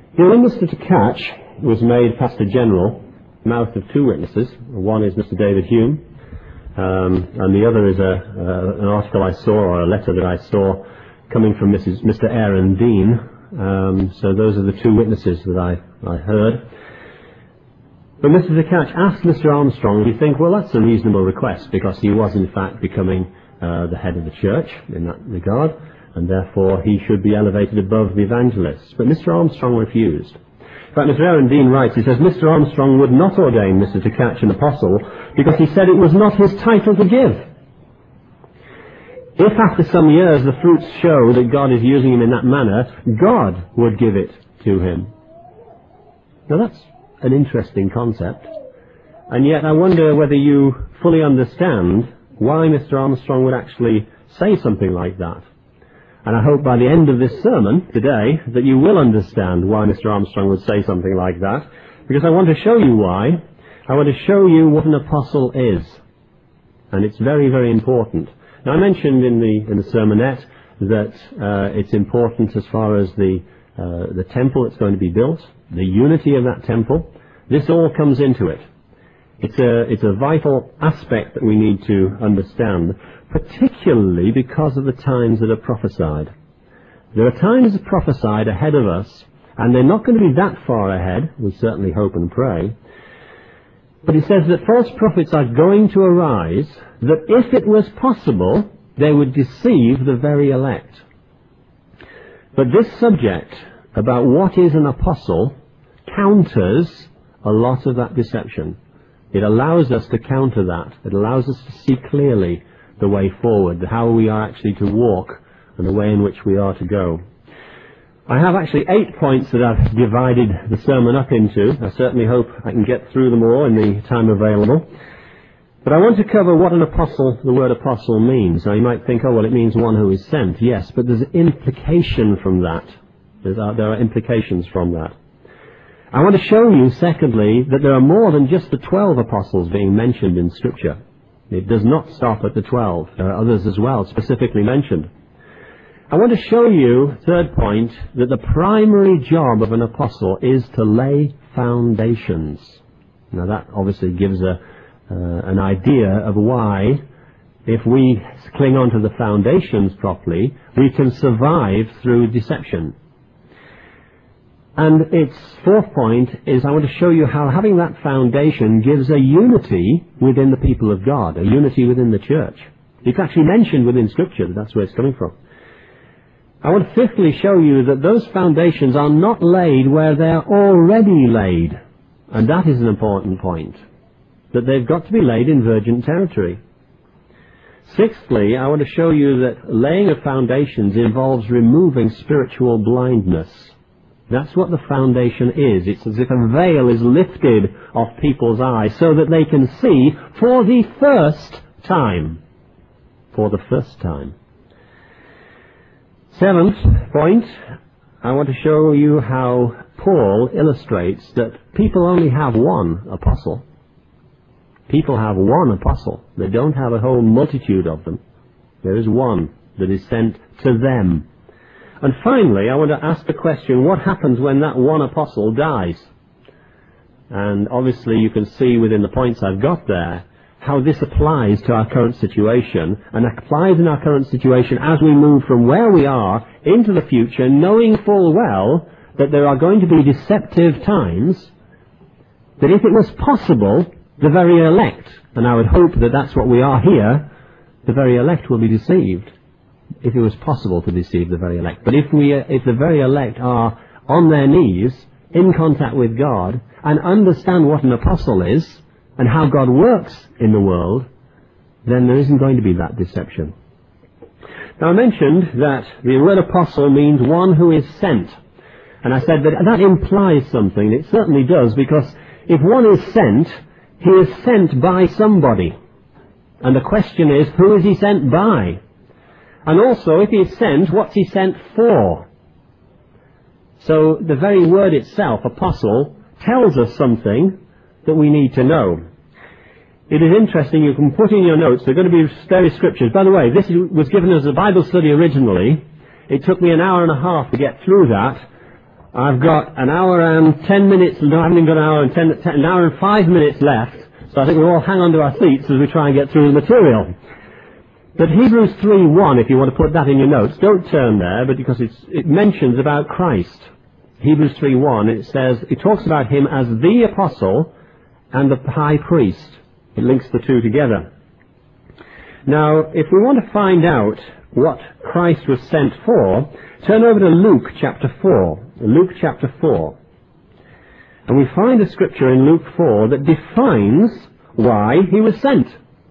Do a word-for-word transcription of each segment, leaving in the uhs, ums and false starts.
The witness to catch was made Pastor General, mouth of two witnesses. One is Mister David Hume, um, and the other is a, uh, an article I saw, or a letter that I saw, coming from Missus Mister Aaron Dean. Um, so those are the two witnesses that I, I heard. But Mister Catch asked Mister Armstrong, you think, well, that's a reasonable request, because he was in fact becoming uh, the head of the church in that regard, and therefore he should be elevated above the evangelists. But Mister Armstrong refused. In fact, Mister Aaron Dean writes, he says, Mister Armstrong would not ordain Mister Catch an apostle because he said it was not his title to give. If after some years the fruits show that God is using him in that manner, God would give it to him. Now that's an interesting concept, and yet I wonder whether you fully understand why Mister Armstrong would actually say something like that. And I hope by the end of this sermon today that you will understand why Mister Armstrong would say something like that, because I want to show you why. I want to show you what an apostle is, and it's very, very important. Now, I mentioned in the in the sermonette that uh, it's important as far as the uh, the temple that's going to be built, the unity of that temple. This all comes into it. It's a it's a vital aspect that we need to understand, particularly because of the times that are prophesied. There are times prophesied ahead of us, and they're not going to be that far ahead. We certainly hope and pray. But it says that false prophets are going to arise, that if it was possible, they would deceive the very elect. But this subject about what is an apostle counters a lot of that deception. It allows us to counter that. It allows us to see clearly the way forward, how we are actually to walk and the way in which we are to go. I have actually eight points that I've divided the sermon up into. I certainly hope I can get through them all in the time available. But I want to cover what an apostle, the word apostle, means. Now you might think, oh, well, it means one who is sent. Yes, but there's an implication from that. There's, uh, there are implications from that. I want to show you, secondly, that there are more than just the twelve apostles being mentioned in Scripture. It does not stop at the twelve. There are others as well, specifically mentioned. I want to show you, third point, that the primary job of an apostle is to lay foundations. Now that obviously gives a, uh, an idea of why, if we cling on to the foundations properly, we can survive through deception. And its fourth point is I want to show you how having that foundation gives a unity within the people of God, a unity within the church. It's actually mentioned within Scripture that that's where it's coming from. I want to fifthly show you that those foundations are not laid where they're already laid. And that is an important point. That they've got to be laid in virgin territory. Sixthly, I want to show you that laying of foundations involves removing spiritual blindness. That's what the foundation is. It's as if a veil is lifted off people's eyes so that they can see for the first time. For the first time. Seventh point, I want to show you how Paul illustrates that people only have one apostle. People have one apostle. They don't have a whole multitude of them. There is one that is sent to them. And finally, I want to ask the question, what happens when that one apostle dies? And obviously you can see within the points I've got there how this applies to our current situation, and applies in our current situation as we move from where we are into the future, knowing full well that there are going to be deceptive times, that if it was possible, the very elect, and I would hope that that's what we are here, the very elect will be deceived, if it was possible to deceive the very elect. But if we, if the very elect are on their knees, in contact with God, and understand what an apostle is, and how God works in the world, then there isn't going to be that deception. Now I mentioned that the word apostle means one who is sent. And I said that that implies something. It certainly does, because if one is sent, he is sent by somebody. And the question is, who is he sent by? And also, if he is sent, what's he sent for? So the very word itself, apostle, tells us something that we need to know. It is interesting, you can put in your notes, there are going to be various scriptures. By the way, this was given as a Bible study originally. It took me an hour and a half to get through that. I've got an hour and ten minutes, no, I haven't even got an hour and ten, ten, an hour and five minutes left, so I think we'll all hang on to our seats as we try and get through the material. But Hebrews three one, if you want to put that in your notes, don't turn there, but because it's, it mentions about Christ. Hebrews three one, it says, it talks about him as the apostle and the high priest. It links the two together. Now, if we want to find out what Christ was sent for, turn over to Luke chapter four. Luke chapter four. And we find a scripture in Luke four that defines why he was sent.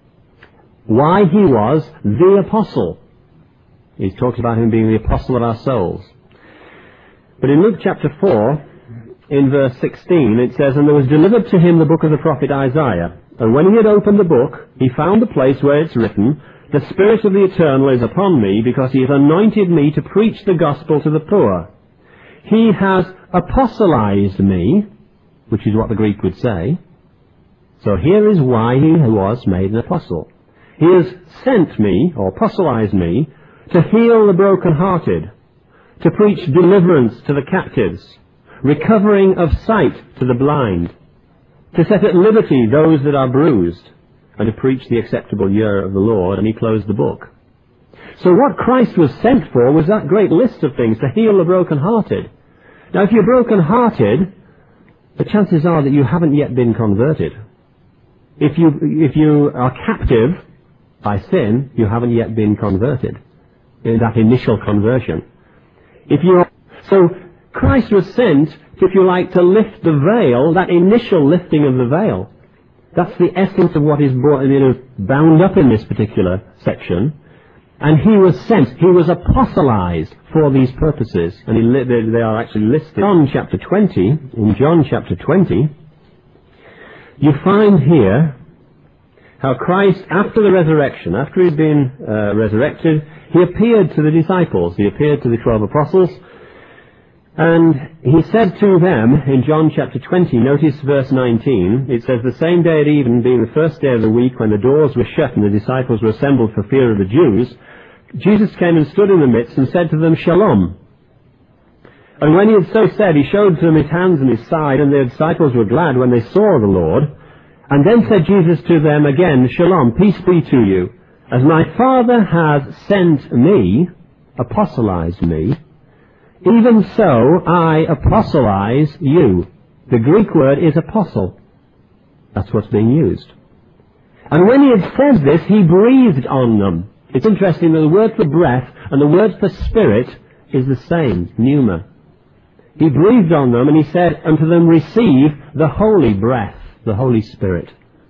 Why he was the apostle. He talks about him being the apostle of our souls. But in Luke chapter four, in verse sixteen, it says, "And there was delivered to him the book of the prophet Isaiah. And when he had opened the book, he found the place where it's written, 'The Spirit of the Eternal is upon me, because he has anointed me to preach the gospel to the poor. He has apostolized me,'" which is what the Greek would say. So here is why he was made an apostle. "He has sent me, or apostolized me, to heal the brokenhearted, to preach deliverance to the captives, recovering of sight to the blind, to set at liberty those that are bruised, and to preach the acceptable year of the Lord," and he closed the book. So what Christ was sent for was that great list of things, to heal the brokenhearted. Now if you're brokenhearted, the chances are that you haven't yet been converted. If you, if you are captive by sin, you haven't yet been converted, in that initial conversion. If you are, so Christ was sent, if you like, to lift the veil, that initial lifting of the veil. That's the essence of what is brought, you know, bound up in this particular section. And he was sent, he was apostolized for these purposes. And he li- they, they are actually listed in John chapter twenty. In John chapter twenty, you find here how Christ, after the resurrection, after he'd been uh, resurrected, he appeared to the disciples. He appeared to the twelve apostles. And he said to them, in John chapter twenty, notice verse nineteen, it says, "The same day at even, being the first day of the week, when the doors were shut and the disciples were assembled for fear of the Jews, Jesus came and stood in the midst and said to them, Shalom. And when he had so said, he showed to them his hands and his side, and the disciples were glad when they saw the Lord. And then said Jesus to them again, Shalom, peace be to you. As my Father has sent me," apostolized me, "even so I apostolize you." The Greek word is apostle. That's what's being used. And when he had said this, he breathed on them. It's interesting that the word for breath and the word for spirit is the same, pneuma. He breathed on them and he said unto them, "Receive the holy breath," the Holy Spirit.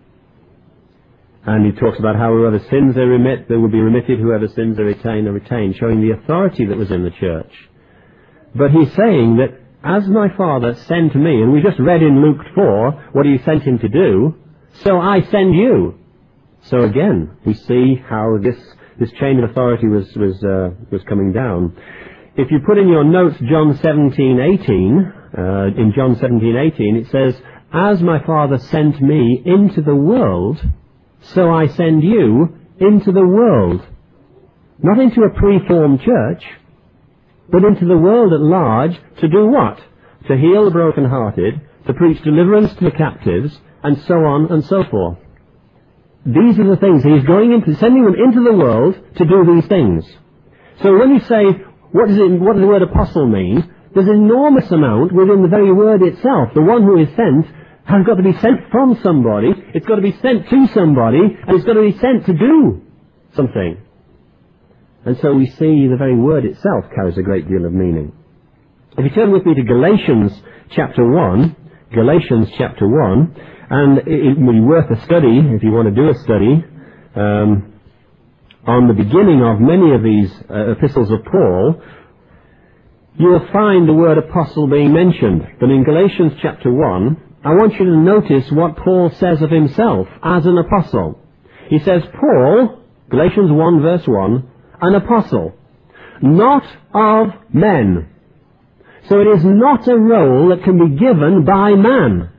And he talks about how whoever sins they remit, they will be remitted, whoever sins they retain, they retain, showing the authority that was in the church. But he's saying that as my Father sent me, and we just read in Luke four what he sent him to do, so I send you. So again, we see how this, this chain of authority was, was, uh, was coming down. If you put in your notes John seventeen eighteen, uh, in John seventeen eighteen, it says, "As my Father sent me into the world, so I send you into the world." Not into a preformed church, but into the world at large, to do what? To heal the brokenhearted, to preach deliverance to the captives, and so on and so forth. These are the things. He's going into, sending them into the world to do these things. So when you say, what does it, what does the word apostle mean? There's an enormous amount within the very word itself. The one who is sent has got to be sent from somebody, it's got to be sent to somebody, and it's got to be sent to do something. And so we see the very word itself carries a great deal of meaning. If you turn with me to Galatians chapter one, Galatians chapter one, and it will be worth a study, if you want to do a study, um, on the beginning of many of these uh, epistles of Paul, you will find the word apostle being mentioned. But in Galatians chapter one, I want you to notice what Paul says of himself as an apostle. He says, Paul, Galatians one verse one, an apostle, not of men. So it is not a role that can be given by man.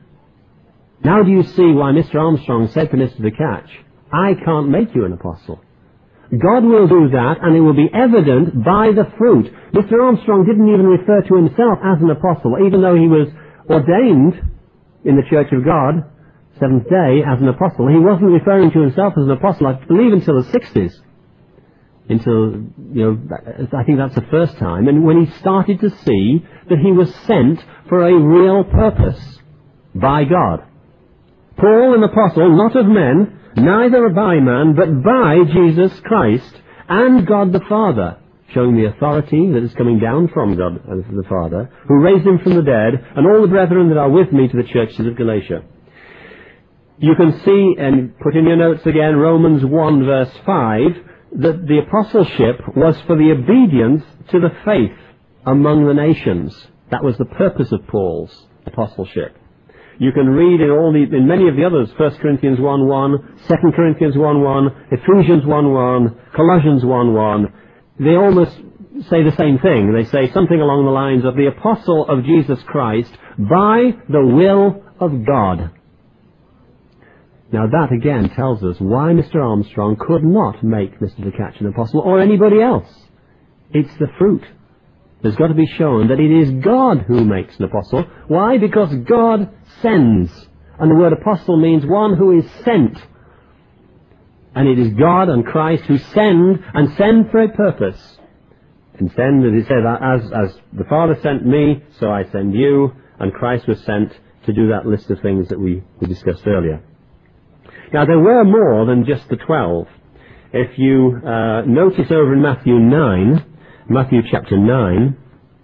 Now do you see why Mister Armstrong said to Mister DeCatch, I can't make you an apostle. God will do that, and it will be evident by the fruit. Mister Armstrong didn't even refer to himself as an apostle, even though he was ordained in the Church of God, Seventh Day, as an apostle. He wasn't referring to himself as an apostle, I believe, until the sixties. Until, you know, I think that's the first time. And when he started to see that he was sent for a real purpose by God. Paul, an apostle, not of men, neither by man, but by Jesus Christ and God the Father, showing the authority that is coming down from God the Father, who raised him from the dead, and all the brethren that are with me to the churches of Galatia. You can see, and put in your notes again, Romans one verse five, that the apostleship was for the obedience to the faith among the nations. That was the purpose of Paul's apostleship. You can read in all the, in many of the others, First Corinthians one one, Second Corinthians one one, Ephesians one one, Colossians one one. They almost say the same thing. They say something along the lines of the apostle of Jesus Christ by the will of God. Now that again tells us why Mister Armstrong could not make Mister DeCatch an apostle, or anybody else. It's the fruit. There's got to be shown that it is God who makes an apostle. Why? Because God sends. And the word apostle means one who is sent. And it is God and Christ who send, and send for a purpose. And send, as he said, as, as the Father sent me, so I send you, and Christ was sent to do that list of things that we, we discussed earlier. Now, there were more than just the twelve. If you uh, notice over in Matthew nine, Matthew chapter nine,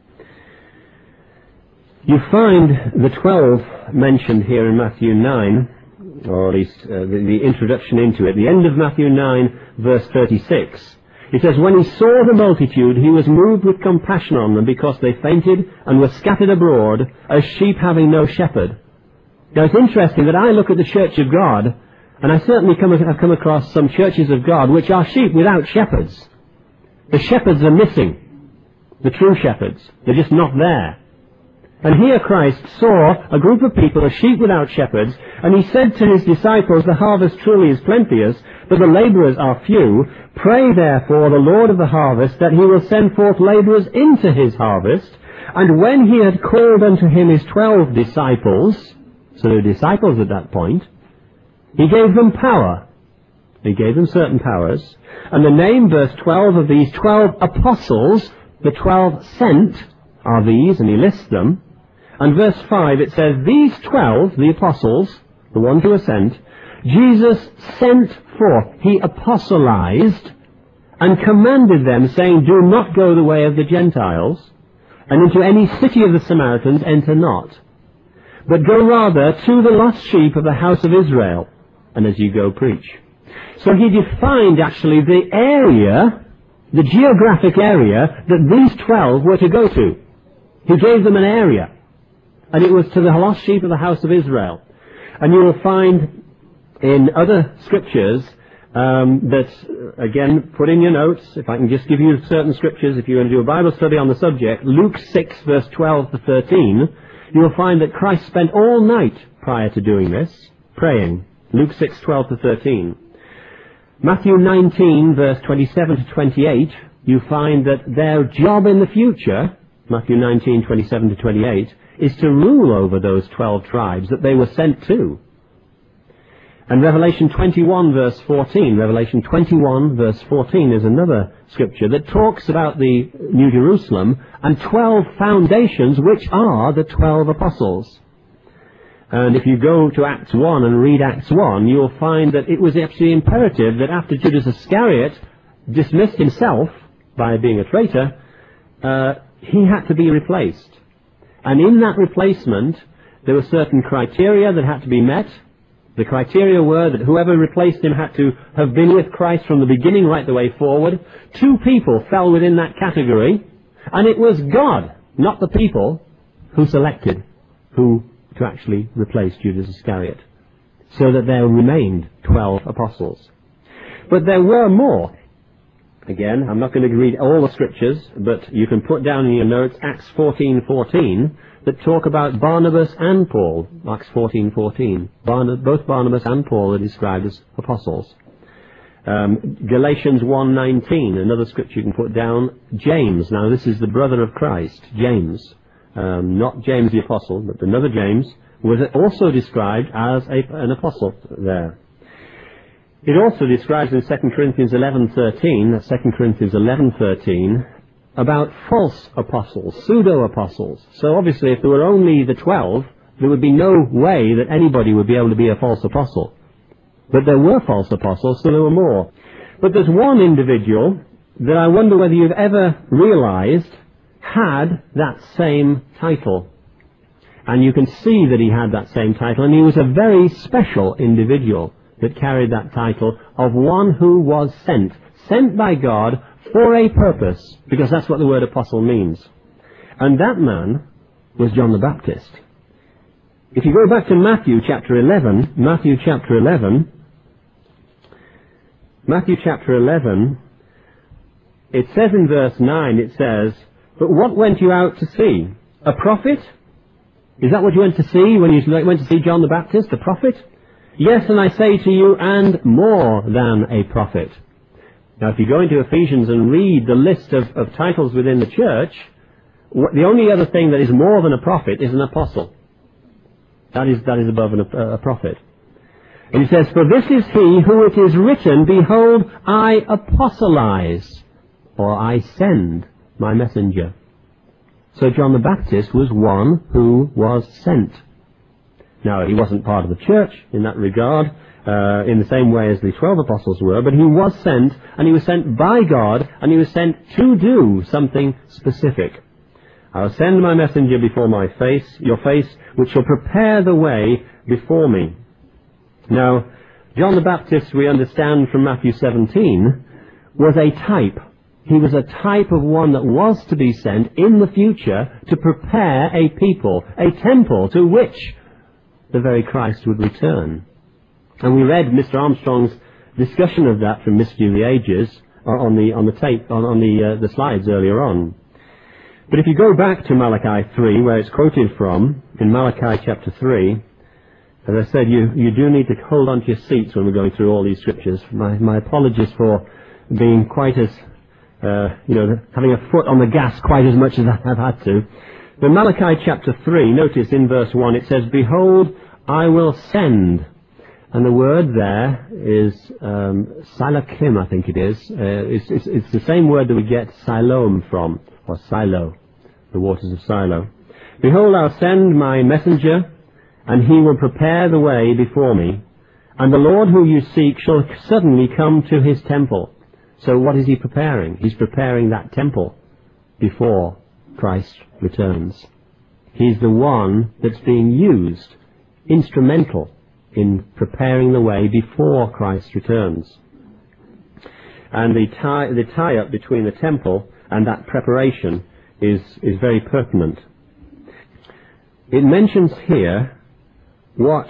you find the twelve mentioned here in Matthew nine, or at least uh, the, the introduction into it. The end of Matthew nine, verse thirty-six. It says, when he saw the multitude, he was moved with compassion on them, because they fainted and were scattered abroad, as sheep having no shepherd. Now, it's interesting that I look at the Church of God, and I certainly come, have come across some churches of God which are sheep without shepherds. The shepherds are missing. The true shepherds. They're just not there. And here Christ saw a group of people, as sheep without shepherds, and he said to his disciples, the harvest truly is plenteous, but the labourers are few. Pray therefore the Lord of the harvest that he will send forth labourers into his harvest. And when he had called unto him his twelve disciples, so they were disciples at that point, he gave them power. He gave them certain powers. And the name, verse twelve, of these twelve apostles, the twelve sent, are these, and he lists them. And verse five, it says, these twelve, the apostles, the ones who were sent, Jesus sent forth. He apostolized and commanded them, saying, do not go the way of the Gentiles, and into any city of the Samaritans enter not, but go rather to the lost sheep of the house of Israel, and as you go, preach. So he defined actually the area, the geographic area, that these twelve were to go to. He gave them an area, and it was to the lost sheep of the house of Israel. And you will find in other scriptures um, that, again, put in your notes, if I can just give you certain scriptures, if you're going to do a Bible study on the subject, Luke six, verse twelve to thirteen, you will find that Christ spent all night prior to doing this, praying. Luke six, twelve to thirteen. Matthew nineteen, verse twenty-seven to twenty-eight, you find that their job in the future, Matthew nineteen, twenty-seven to twenty-eight, is to rule over those twelve tribes that they were sent to. And Revelation twenty-one, verse fourteen, Revelation twenty-one, verse fourteen is another scripture that talks about the New Jerusalem and twelve foundations, which are the twelve apostles. And if you go to Acts one and read Acts one, you will find that it was absolutely imperative that after Judas Iscariot dismissed himself by being a traitor, uh, he had to be replaced. And in that replacement, there were certain criteria that had to be met. The criteria were that whoever replaced him had to have been with Christ from the beginning right the way forward. Two people fell within that category, and it was God, not the people, who selected who to actually replace Judas Iscariot, so that there remained twelve apostles. But there were more. Again, I'm not going to read all the scriptures, but you can put down in your notes Acts fourteen fourteen that talk about Barnabas and Paul. Acts fourteen fourteen. Barna- both Barnabas and Paul are described as apostles. Um, Galatians one nineteen, another scripture you can put down. James, now this is the brother of Christ, James. Um, not James the apostle, but another James, was also described as a, an apostle there. It also describes in Second Corinthians eleven thirteen, that's Second Corinthians eleven thirteen, about false apostles, pseudo-apostles. So obviously if there were only the twelve, there would be no way that anybody would be able to be a false apostle. But there were false apostles, so there were more. But there's one individual that I wonder whether you've ever realized had that same title. And you can see that he had that same title, and he was a very special individual that carried that title of one who was sent, sent by God for a purpose, because that's what the word apostle means. And that man was John the Baptist. If you go back to Matthew chapter eleven, Matthew chapter eleven, Matthew chapter eleven, it says in verse nine, it says, "But what went you out to see? A prophet? Is that what you went to see when you went to see John the Baptist, a prophet? Yes, and I say to you, and more than a prophet." Now, if you go into Ephesians and read the list of, of titles within the church, what, the only other thing that is more than a prophet is an apostle. That is, that is above an, a, a prophet. And he says, "For this is he who it is written, Behold, I apostolize," or I send my messenger. So John the Baptist was one who was sent. Now, he wasn't part of the church in that regard, uh, in the same way as the twelve apostles were, but he was sent, and he was sent by God, and he was sent to do something specific. "I'll send my messenger before my face, your face, which shall prepare the way before me." Now, John the Baptist, we understand from Matthew seventeen, was a type. He was a type of one that was to be sent in the future to prepare a people, a temple to which the very Christ would return. And we read Mister Armstrong's discussion of that from Mystery of the Ages on the on the tape on, on the uh, the slides earlier on. But if you go back to Malachi three, where it's quoted from, in Malachi chapter three, as I said, you, you do need to hold on to your seats when we're going through all these scriptures. My, my apologies for being quite as, uh, you know, having a foot on the gas quite as much as I've had to. But Malachi chapter three, notice in verse one, it says, "Behold, I will send." And the word there is um, Silokim, I think it is. Uh, it's, it's, it's the same word that we get Siloam from, or Silo, the waters of Silo. "Behold, I'll send my messenger, and he will prepare the way before me. And the Lord who you seek shall suddenly come to his temple." So what is he preparing? He's preparing that temple before Christ returns. He's the one that's being used, instrumental in preparing the way before Christ returns. And the tie, the tie-up between the temple and that preparation is, is very pertinent. It mentions here what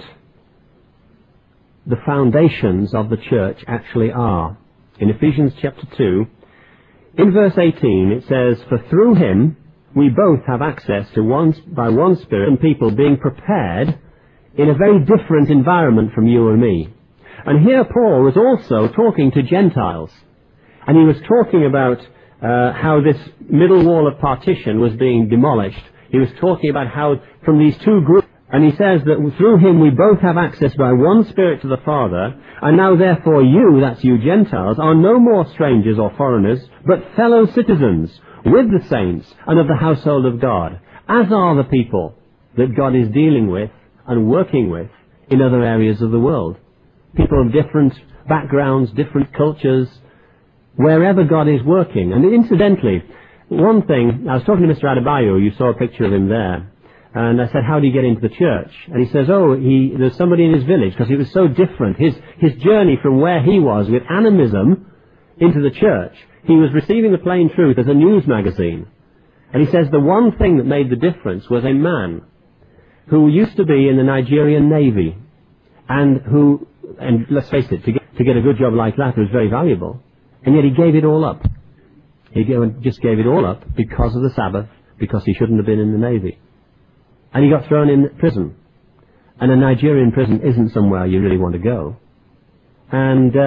the foundations of the church actually are. In Ephesians chapter two, in verse eighteen, it says, "For through him we both have access to one, by one Spirit, and people being prepared in a very different environment from you and me." And here Paul was also talking to Gentiles. And he was talking about uh, how this middle wall of partition was being demolished. He was talking about how from these two groups, and he says that through him we both have access by one Spirit to the Father, and now therefore you, that's you Gentiles, are no more strangers or foreigners, but fellow citizens with the saints and of the household of God, as are the people that God is dealing with and working with in other areas of the world. People of different backgrounds, different cultures, wherever God is working. And incidentally, one thing, I was talking to Mister Adebayo, you saw a picture of him there, and I said, "How do you get into the church?" And he says, oh, he, there's somebody in his village, because it was so different. His, his journey from where he was with animism into the church, he was receiving the Plain Truth as a news magazine. And he says the one thing that made the difference was a man who used to be in the Nigerian Navy, and who, and let's face it, to get, to get a good job like that was very valuable, and yet he gave it all up. He just gave it all up because of the Sabbath, because he shouldn't have been in the Navy. And he got thrown in prison. And a Nigerian prison isn't somewhere you really want to go. And uh,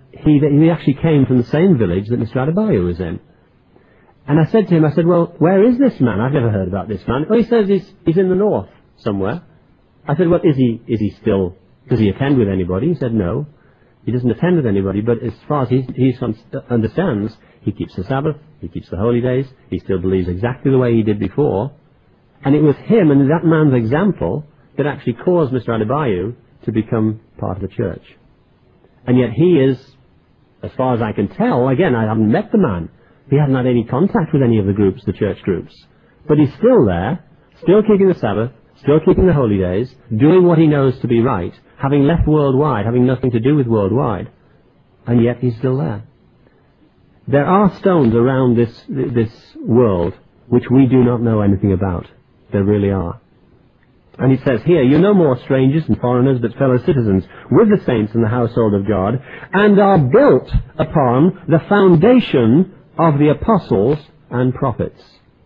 he, he actually came from the same village that Mister Adebayo was in. And I said to him, I said, well, where is this man? I've never heard about this man. Oh, he says he's, he's in the north somewhere. I said, well, is he, is he still, does he attend with anybody? He said, no. He doesn't attend with anybody, but as far as he, he understands, he keeps the Sabbath, he keeps the holy days, he still believes exactly the way he did before. And it was him and that man's example that actually caused Mister Adebayo to become part of the church. And yet he is, as far as I can tell, again, I haven't met the man. He hasn't had any contact with any of the groups, the church groups. But he's still there, still keeping the Sabbath, still keeping the holy days, doing what he knows to be right, having left worldwide, having nothing to do with worldwide. And yet he's still there. There are stones around this, this world which we do not know anything about. There really are. And it says here, you're no more strangers and foreigners, but fellow citizens with the saints in the household of God, and are built upon the foundation of the apostles and prophets.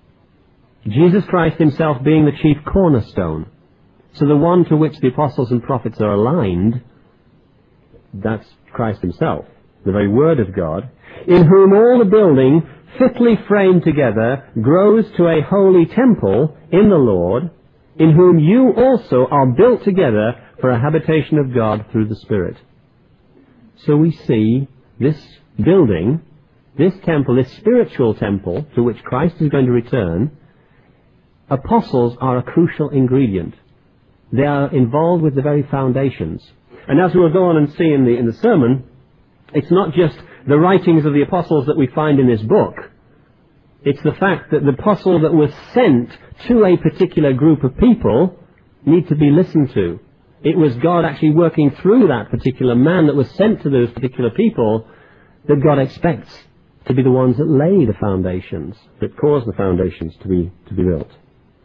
Jesus Christ himself being the chief cornerstone. So the one to which the apostles and prophets are aligned, that's Christ himself, the very word of God, in whom all the building, fitly framed together, grows to a holy temple in the Lord, in whom you also are built together for a habitation of God through the Spirit. So we see this building, this temple, this spiritual temple to which Christ is going to return. Apostles are a crucial ingredient. They are involved with the very foundations. And as we'll go on and see in the, in the sermon, it's not just the writings of the apostles that we find in this book. It's the fact that the apostle that was sent to a particular group of people need to be listened to. It was God actually working through that particular man that was sent to those particular people that God expects to be the ones that lay the foundations, that cause the foundations to be, to be built.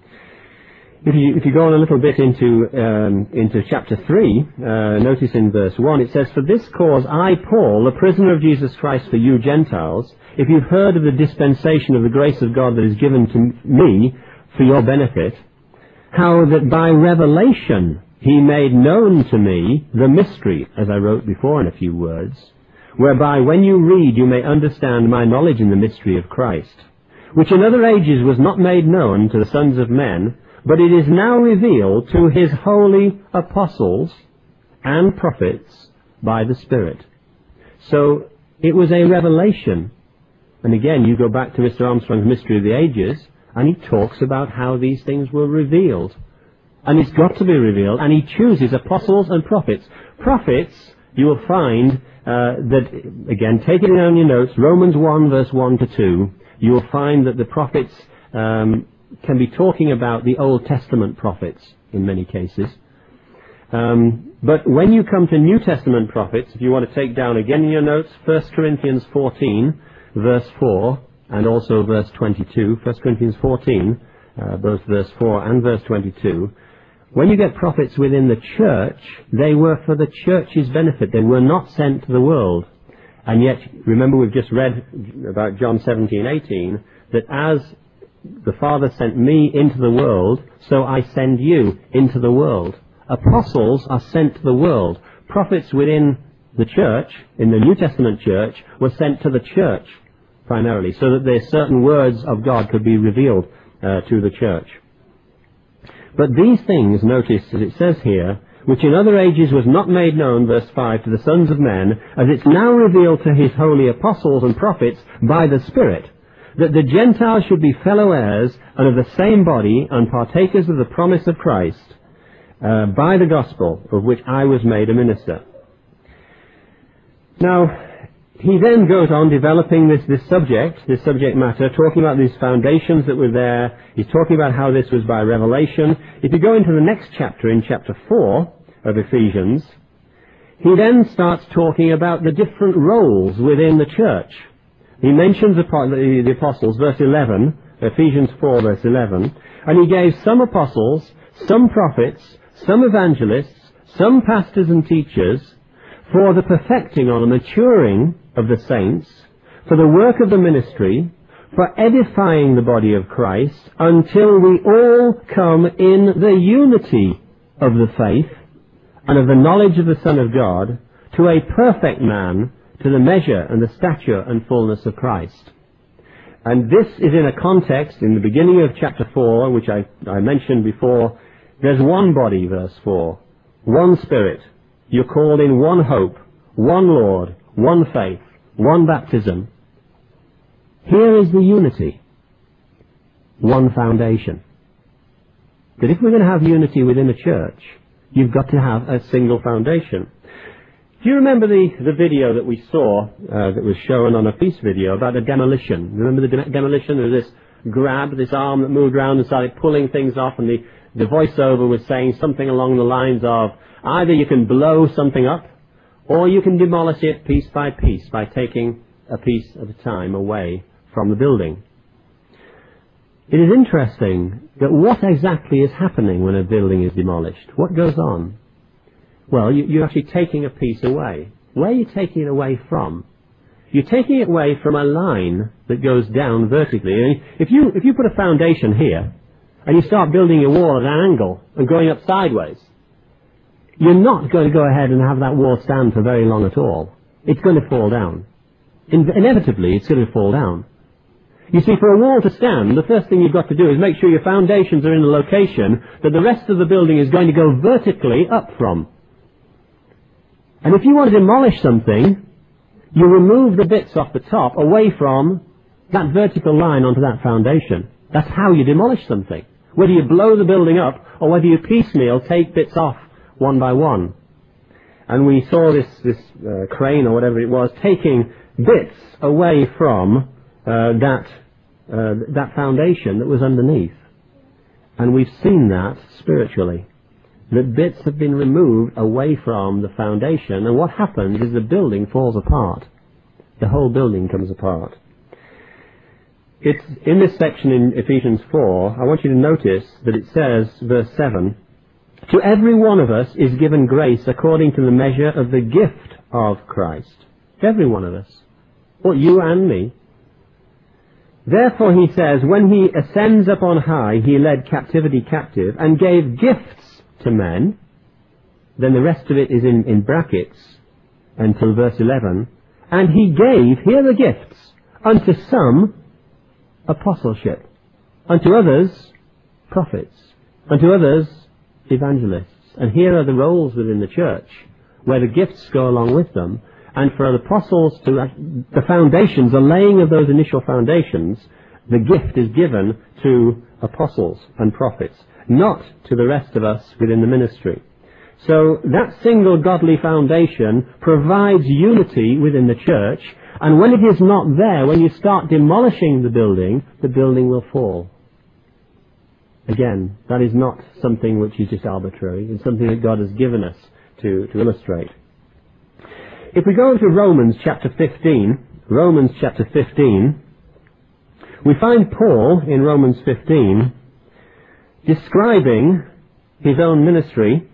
If you, if you go on a little bit into, um, into chapter three, uh, notice in verse one, it says, for this cause I, Paul, the prisoner of Jesus Christ for you Gentiles, if you've heard of the dispensation of the grace of God that is given to me for your benefit, how that by revelation he made known to me the mystery, as I wrote before in a few words, whereby when you read you may understand my knowledge in the mystery of Christ, which in other ages was not made known to the sons of men, but it is now revealed to his holy apostles and prophets by the Spirit. So it was a revelation. And again, you go back to Mister Armstrong's Mystery of the Ages, and he talks about how these things were revealed. And it's got to be revealed, and he chooses apostles and prophets. Prophets, you will find uh, that, again, take it down in your notes, Romans one, verse one to two, you will find that the prophets um, can be talking about the Old Testament prophets in many cases. Um, but when you come to New Testament prophets, if you want to take down again in your notes, First Corinthians fourteen, verse four, and also verse twenty-two, First Corinthians fourteen, uh, both verse four and verse twenty-two, when you get prophets within the church, they were for the church's benefit. They were not sent to the world. And yet, remember we've just read about John seventeen, eighteen, that as the Father sent me into the world, so I send you into the world. Apostles are sent to the world. Prophets within the church, in the New Testament church, were sent to the church primarily, so that their certain words of God could be revealed uh, to the church. But these things, notice as it says here, which in other ages was not made known, verse five, to the sons of men, as it's now revealed to his holy apostles and prophets by the Spirit, that the Gentiles should be fellow heirs and of the same body and partakers of the promise of Christ, uh, by the gospel of which I was made a minister. Now, he then goes on developing this, this subject, this subject matter, talking about these foundations that were there. He's talking about how this was by revelation. If you go into the next chapter, in chapter four of Ephesians, he then starts talking about the different roles within the church. He mentions the apostles, verse eleven, Ephesians four, verse eleven, and he gave some apostles, some prophets, some evangelists, some pastors and teachers, for the perfecting or the maturing of the saints, for the work of the ministry, for edifying the body of Christ, until we all come in the unity of the faith and of the knowledge of the Son of God, to a perfect man, to the measure and the stature and fullness of Christ. And this is in a context, in the beginning of chapter four, which I, I mentioned before. There's one body, verse four, one Spirit. You're called in one hope, one Lord, one faith, one baptism. Here is the unity, one foundation. That if we're going to have unity within a church, you've got to have a single foundation. Do you remember the, the video that we saw uh, that was shown on a peace video about a demolition? Remember the de- demolition? There was this grab, this arm that moved around and started pulling things off, and the, the voiceover was saying something along the lines of, either you can blow something up, or you can demolish it piece by piece by taking a piece at a time away from the building. It is interesting that what exactly is happening when a building is demolished? What goes on? Well, you, you're actually taking a piece away. Where are you taking it away from? You're taking it away from a line that goes down vertically. And if you, if you put a foundation here, and you start building your wall at an angle and going up sideways, you're not going to go ahead and have that wall stand for very long at all. It's going to fall down. In- inevitably, it's going to fall down. You see, for a wall to stand, the first thing you've got to do is make sure your foundations are in the location that the rest of the building is going to go vertically up from. And if you want to demolish something, you remove the bits off the top away from that vertical line onto that foundation. That's how you demolish something. Whether you blow the building up or whether you piecemeal take bits off one by one. And we saw this, this uh, crane or whatever it was taking bits away from Uh, that uh, that foundation that was underneath. And we've seen that spiritually. That bits have been removed away from the foundation, and what happens is the building falls apart. The whole building comes apart. It's in this section in Ephesians four, I want you to notice that it says, verse seven, "To every one of us is given grace according to the measure of the gift of Christ." Every one of us. Well, you and me. "Therefore," he says, "when he ascends up on high, he led captivity captive and gave gifts to men." Then the rest of it is in, in brackets until verse eleven. "And he gave," here are the gifts, "unto some apostleship, unto others prophets, unto others evangelists." And here are the roles within the church, where the gifts go along with them. And for the apostles to, the foundations, the laying of those initial foundations, the gift is given to apostles and prophets, not to the rest of us within the ministry. So that single godly foundation provides unity within the church, and when it is not there, when you start demolishing the building, the building will fall. Again, that is not something which is just arbitrary. It's something that God has given us to, to illustrate. If we go into Romans chapter fifteen, Romans chapter fifteen, we find Paul in Romans fifteen describing his own ministry.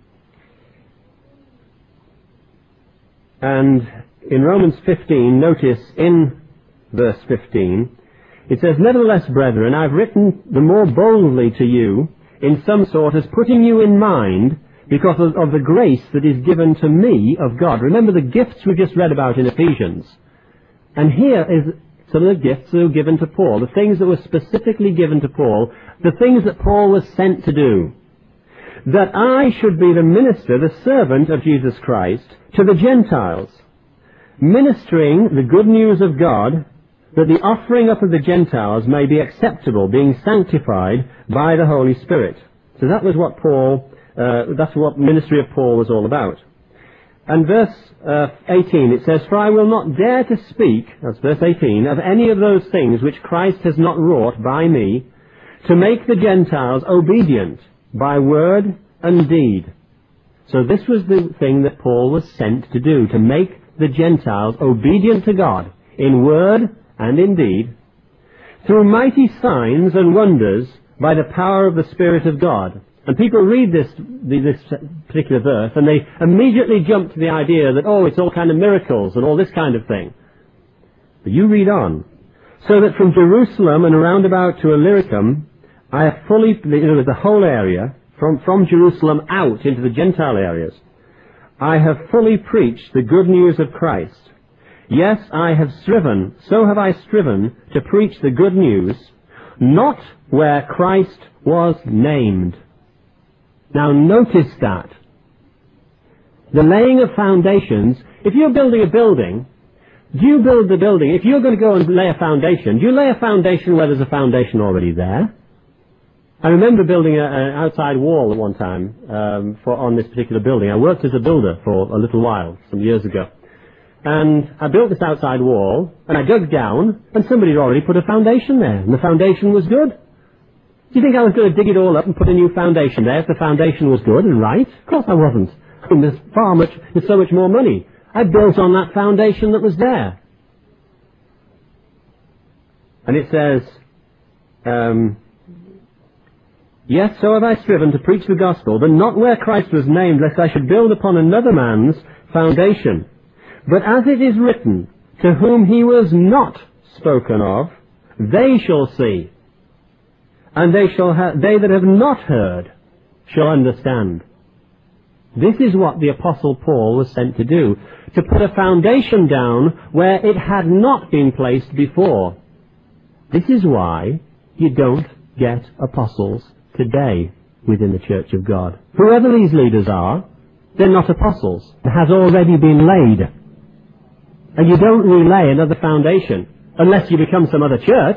And in Romans fifteen, notice in verse fifteen, it says, "Nevertheless, brethren, I've written the more boldly to you, in some sort as putting you in mind, because of, of the grace that is given to me of God." Remember the gifts we just read about in Ephesians. And here is some of the gifts that were given to Paul, the things that were specifically given to Paul, the things that Paul was sent to do. "That I should be the minister, the servant of Jesus Christ, to the Gentiles, ministering the good news of God, that the offering up of the Gentiles may be acceptable, being sanctified by the Holy Spirit." So that was what Paul Uh, that's what ministry of Paul was all about. And verse uh, eighteen, it says, "For I will not dare to speak," that's verse eighteen, "of any of those things which Christ has not wrought by me, to make the Gentiles obedient by word and deed." So this was the thing that Paul was sent to do, to make the Gentiles obedient to God in word and in deed, "through mighty signs and wonders by the power of the Spirit of God." And people read this this particular verse and they immediately jump to the idea that, oh, it's all kind of miracles and all this kind of thing. But you read on. "So that from Jerusalem and around about to Illyricum, I have fully," you know, the whole area, from, from Jerusalem out into the Gentile areas, "I have fully preached the good news of Christ, Yes, I have striven, so have I striven to preach the good news, not where Christ was named. Now notice that. The laying of foundations, if you're building a building, do you build the building, if you're going to go and lay a foundation, do you lay a foundation where there's a foundation already there? I remember building a, an outside wall at one time um, for, on this particular building. I worked as a builder for a little while, some years ago. And I built this outside wall, and I dug down, and somebody had already put a foundation there, and the foundation was good. Do you think I was going to dig it all up and put a new foundation there if the foundation was good and right? Of course I wasn't. I mean, there's far much, there's so much more money. I built on that foundation that was there. And it says, um, yes, so have I striven to preach the gospel, but not where Christ was named, lest I should build upon another man's foundation. But as it is written, to whom he was not spoken of, they shall see, and they shall ha- they that have not heard shall understand. This is what the Apostle Paul was sent to do, to put a foundation down where it had not been placed before. This is why you don't get apostles today within the Church of God. Whoever these leaders are, they're not apostles. It has already been laid. And you don't relay another foundation unless you become some other church.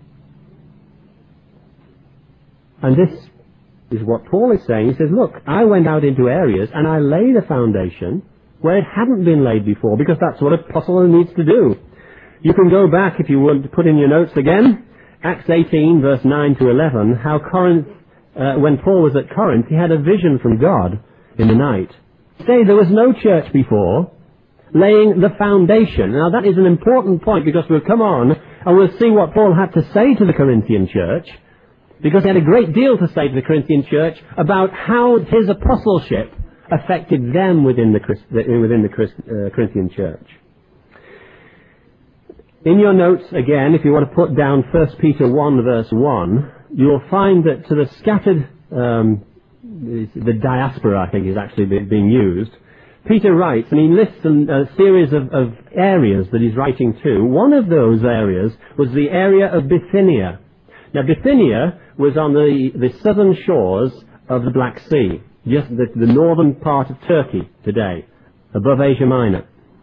And this is what Paul is saying. He says, look, I went out into areas and I laid a foundation where it hadn't been laid before, because that's what an apostle needs to do. You can go back, if you want to put in your notes again, Acts eighteen, verse nine to eleven, how Corinth, uh, when Paul was at Corinth, he had a vision from God in the night. Say there was no church before, laying the foundation. Now that is an important point, because we'll come on and we'll see what Paul had to say to the Corinthian church, because he had a great deal to say to the Corinthian church about how his apostleship affected them within the, Christ, within the Christ, uh, Corinthian church. In your notes, again, if you want to put down First Peter one, verse one, you'll find that to the scattered, um, the diaspora, I think, is actually being used. Peter writes, and he lists a series of, of areas that he's writing to. One of those areas was the area of Bithynia. Now, Bithynia was on the, the southern shores of the Black Sea, just the, the northern part of Turkey today, above Asia Minor.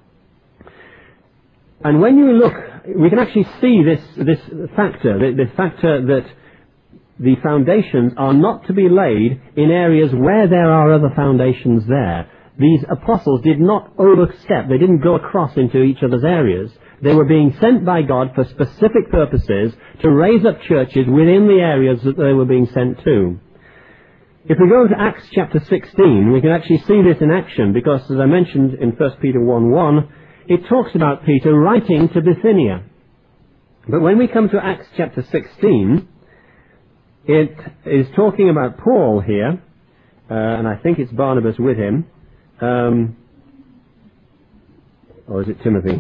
And when you look, we can actually see this, this factor, the, the factor that the foundations are not to be laid in areas where there are other foundations there. These apostles did not overstep, they didn't go across into each other's areas. They were being sent by God for specific purposes to raise up churches within the areas that they were being sent to. If we go to Acts chapter sixteen, we can actually see this in action, because as I mentioned in First Peter one one, it talks about Peter writing to Bithynia. But when we come to Acts chapter sixteen, it is talking about Paul here, uh, and I think it's Barnabas with him, um, or is it Timothy?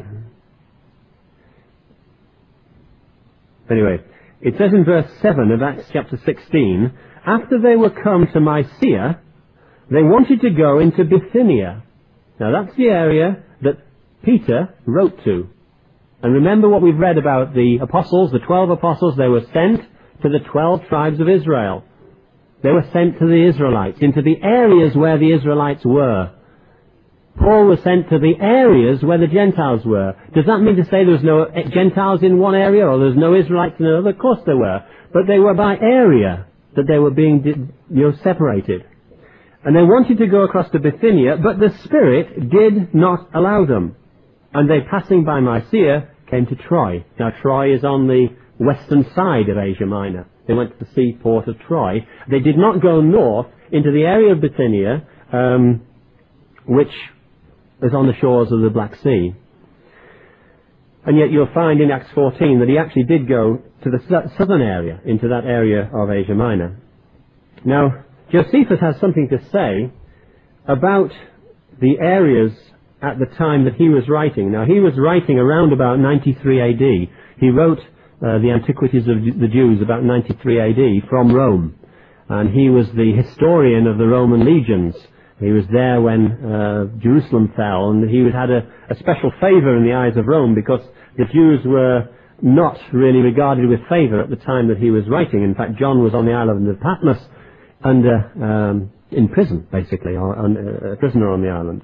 Anyway, it says in verse seven of Acts chapter sixteen, after they were come to Mysia, they wanted to go into Bithynia. Now that's the area that Peter wrote to. And remember what we've read about the apostles, the twelve apostles, they were sent to the twelve tribes of Israel. They were sent to the Israelites, into the areas where the Israelites were. Paul was sent to the areas where the Gentiles were. Does that mean to say there was no Gentiles in one area or there was no Israelites in another? Of course there were. But they were by area that they were being, you know, separated. And they wanted to go across to Bithynia, but the Spirit did not allow them. And they, passing by Mysia, came to Troy. Now Troy is on the western side of Asia Minor. They went to the seaport of Troy. They did not go north into the area of Bithynia, um, which is on the shores of the Black Sea. And yet you'll find in Acts fourteen that he actually did go to the southern area, into that area of Asia Minor. Now, Josephus has something to say about the areas at the time that he was writing. Now, he was writing around about ninety-three A D. He wrote uh, the Antiquities of the Jews about ninety-three A D from Rome. And he was the historian of the Roman legions. He was there when uh, Jerusalem fell, and he had a, a special favour in the eyes of Rome because the Jews were not really regarded with favour at the time that he was writing. In fact, John was on the island of Patmos under, um, in prison, basically, or on, uh, a prisoner on the island.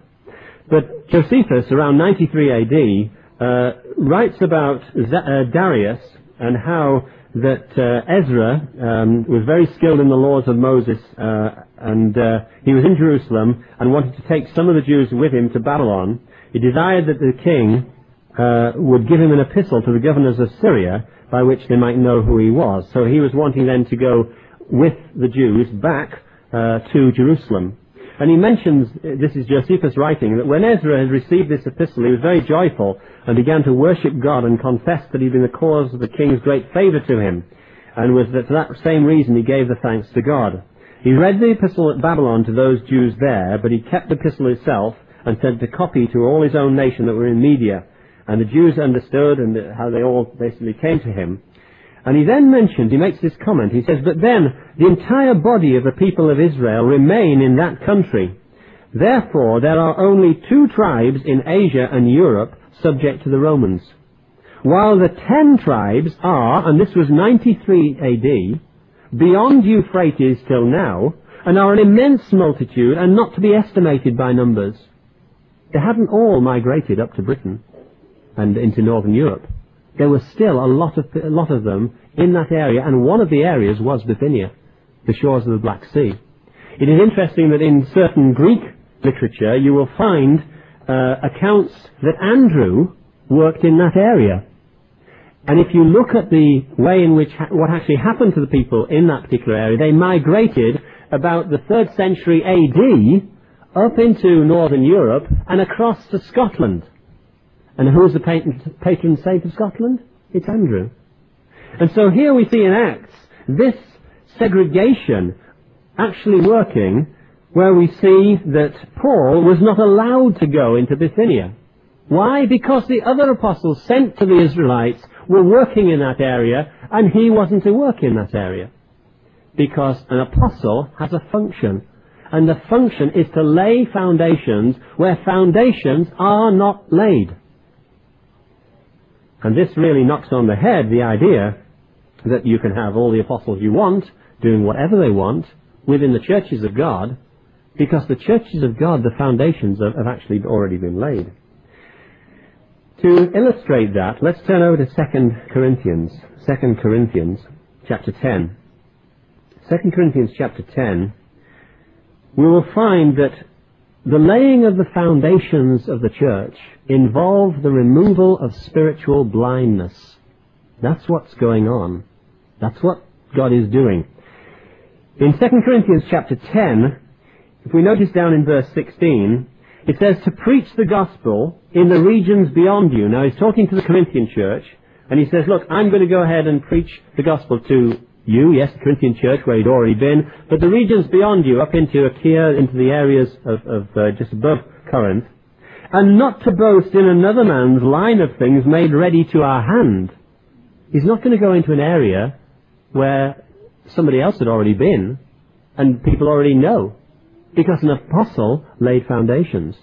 But Josephus, around ninety-three A D, uh, writes about Z- uh, Darius and how that uh, Ezra um, was very skilled in the laws of Moses, uh, and uh, he was in Jerusalem and wanted to take some of the Jews with him to Babylon. He desired that the king uh, would give him an epistle to the governors of Syria by which they might know who he was. So he was wanting then to go with the Jews back uh, to Jerusalem. And he mentions, this is Josephus writing, that when Ezra had received this epistle, he was very joyful and began to worship God and confess that he had been the cause of the king's great favour to him, and was that for that same reason he gave the thanks to God. He read the epistle at Babylon to those Jews there, but he kept the epistle itself and sent a copy to all his own nation that were in Media. And the Jews understood and how they all basically came to him. And he then mentions, he makes this comment, he says, but then the entire body of the people of Israel remain in that country. Therefore there are only two tribes in Asia and Europe subject to the Romans. While the ten tribes are, and this was ninety-three A D, beyond Euphrates till now, and are an immense multitude and not to be estimated by numbers. They hadn't all migrated up to Britain and into northern Europe. There was still a lot of a lot of them in that area, and one of the areas was Bithynia, the shores of the Black Sea. It is interesting that in certain Greek literature you will find uh, accounts that Andrew worked in that area. And if you look at the way in which ha- what actually happened to the people in that particular area, they migrated about the third century A D up into northern Europe and across to Scotland. And who is the patron, patron saint of Scotland? It's Andrew. And so here we see in Acts this segregation actually working, where we see that Paul was not allowed to go into Bithynia. Why? Because the other apostles sent to the Israelites were working in that area, and he wasn't to work in that area. Because an apostle has a function, and the function is to lay foundations where foundations are not laid. And this really knocks on the head the idea that you can have all the apostles you want, doing whatever they want, within the churches of God, because the churches of God, the foundations have, have actually already been laid. To illustrate that, let's turn over to Second Corinthians, Second Corinthians chapter ten. Second Corinthians chapter ten, we will find that the laying of the foundations of the church involve the removal of spiritual blindness. That's what's going on. That's what God is doing. In Second Corinthians chapter ten, if we notice down in verse sixteen, it says to preach the gospel in the regions beyond you. Now he's talking to the Corinthian church, and he says, look, I'm going to go ahead and preach the gospel to you, yes, the Corinthian church where he'd already been, but the regions beyond you, up into Achaia, into the areas of, of uh, just above Corinth, and not to boast in another man's line of things made ready to our hand. He's not going to go into an area where somebody else had already been, and people already know, because an apostle laid foundations.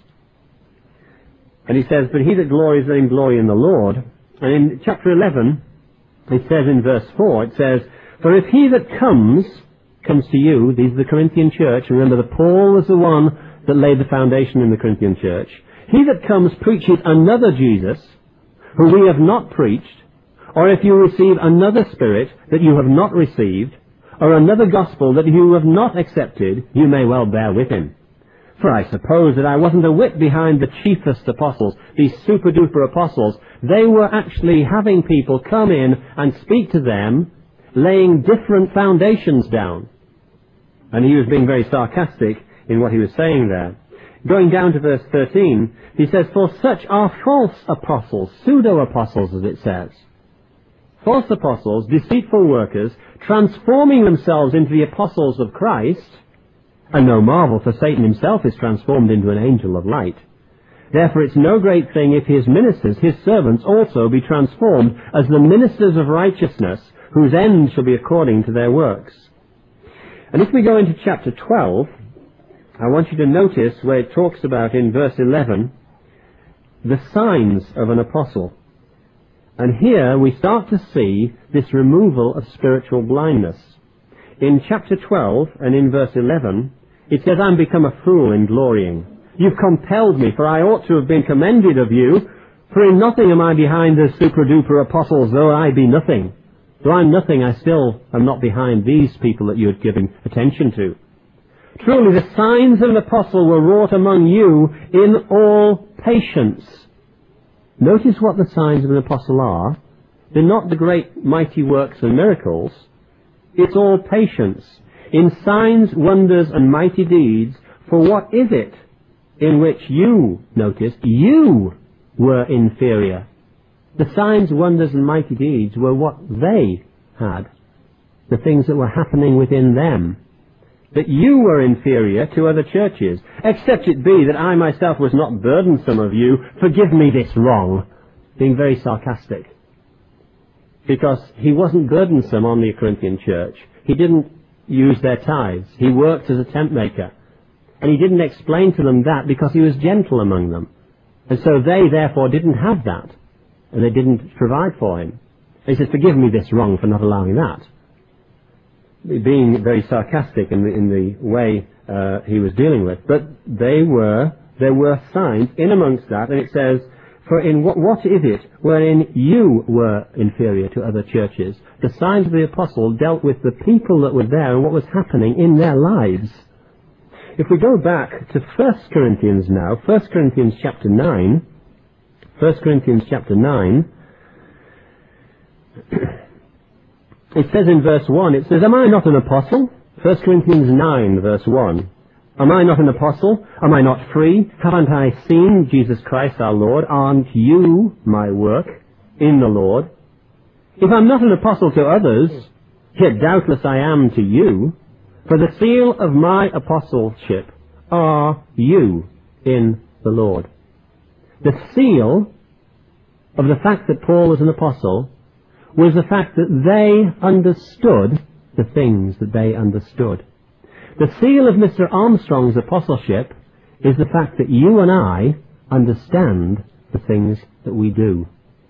And he says, but he that glories, let him glory in the Lord. And in chapter eleven, it says in verse four, it says, for if he that comes, comes to you, these are the Corinthian church, remember that Paul was the one that laid the foundation in the Corinthian church. He that comes preaches another Jesus, who we have not preached, or if you receive another spirit that you have not received, or another gospel that you have not accepted, you may well bear with him. For I suppose that I wasn't a whit behind the chiefest apostles, these super-duper apostles. They were actually having people come in and speak to them, laying different foundations down. And he was being very sarcastic in what he was saying there. Going down to verse thirteen, he says, for such are false apostles, pseudo-apostles as it says. False apostles, deceitful workers, transforming themselves into the apostles of Christ, and no marvel, for Satan himself is transformed into an angel of light. Therefore it's no great thing if his ministers, his servants, also be transformed as the ministers of righteousness, whose end shall be according to their works. And if we go into chapter twelve, I want you to notice where it talks about in verse eleven the signs of an apostle. And here we start to see this removal of spiritual blindness. In chapter twelve and in verse eleven, it says, I'm become a fool in glorying. You've compelled me, for I ought to have been commended of you. For in nothing am I behind the super-duper apostles, though I be nothing. Though I'm nothing, I still am not behind these people that you had given attention to. Truly the signs of an apostle were wrought among you in all patience. Notice what the signs of an apostle are. They're not the great mighty works and miracles. It's all patience. In signs, wonders, and mighty deeds, for what is it in which you, notice, you were inferior? The signs, wonders, and mighty deeds were what they had, the things that were happening within them. That you were inferior to other churches, except it be that I myself was not burdensome of you. Forgive me this wrong. Being very sarcastic. Because he wasn't burdensome on the Corinthian church. He didn't use their tithes. He worked as a tent maker. And he didn't explain to them that because he was gentle among them. And so they therefore didn't have that. And they didn't provide for him. And he says, forgive me this wrong for not allowing that. Being very sarcastic in the, in the way uh, he was dealing with. But they were, there were signs in amongst that, and it says, for in what, what is it wherein you were inferior to other churches? The signs of the apostle dealt with the people that were there and what was happening in their lives. If we go back to First Corinthians now, First Corinthians chapter nine, First Corinthians chapter nine, it says in verse one, it says, am I not an apostle? First Corinthians nine, verse one. Am I not an apostle? Am I not free? Haven't I seen Jesus Christ our Lord? Aren't you my work in the Lord? If I'm not an apostle to others, yet doubtless I am to you. For the seal of my apostleship are you in the Lord. The seal of the fact that Paul was an apostle was the fact that they understood the things that they understood. The seal of Mister Armstrong's apostleship is the fact that you and I understand the things that we do.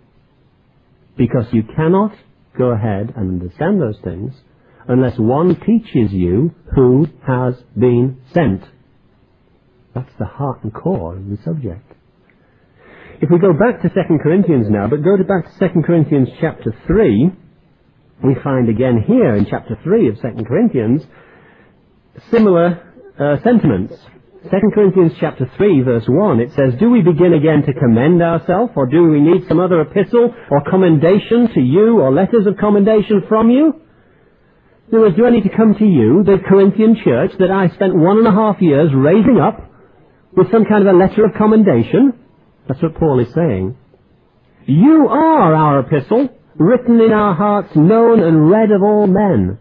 Because you cannot go ahead and understand those things unless one teaches you who has been sent. That's the heart and core of the subject. If we go back to Second Corinthians now, but go to back to Second Corinthians chapter three, we find again here in chapter three of Second Corinthians similar uh, sentiments. Second Corinthians chapter three verse one, it says, do we begin again to commend ourselves, or do we need some other epistle or commendation to you, or letters of commendation from you? In other words, do I need to come to you, the Corinthian church that I spent one and a half years raising up, with some kind of a letter of commendation? That's what Paul is saying. You are our epistle, written in our hearts, known and read of all men.